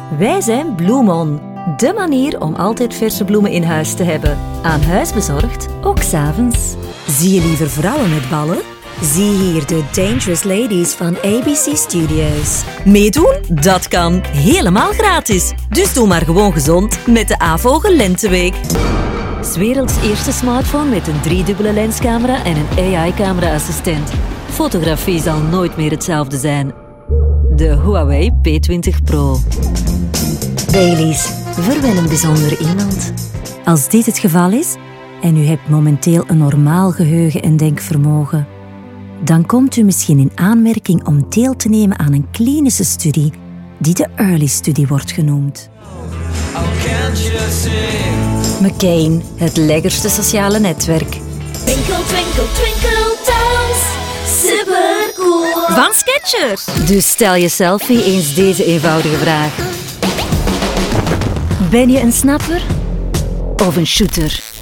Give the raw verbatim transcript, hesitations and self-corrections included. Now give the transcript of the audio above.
Wij zijn Bloemon. De manier om altijd verse bloemen in huis te hebben. Aan huis bezorgd, ook 's avonds. Zie je liever vrouwen met ballen? Zie hier de Dangerous Ladies van A B C Studios. Meedoen? Dat kan. Helemaal gratis. Dus doe maar gewoon gezond met de A-vogel Lenteweek. 's werelds eerste smartphone met een driedubbele lenscamera en een A I-camera-assistent. Fotografie zal nooit meer hetzelfde zijn. De Huawei P twintig Pro. Baileys. Verwen een bijzonder iemand. Als dit het geval is en u hebt momenteel een normaal geheugen en denkvermogen, dan komt u misschien in aanmerking om deel te nemen aan een klinische studie die de Early-studie wordt genoemd. McCain, het lekkerste sociale netwerk. Twinkle, twinkle, twinkle toes. Supercool. Van Skechers. Dus stel je selfie eens deze eenvoudige vraag. Ben je een snapper of een shooter?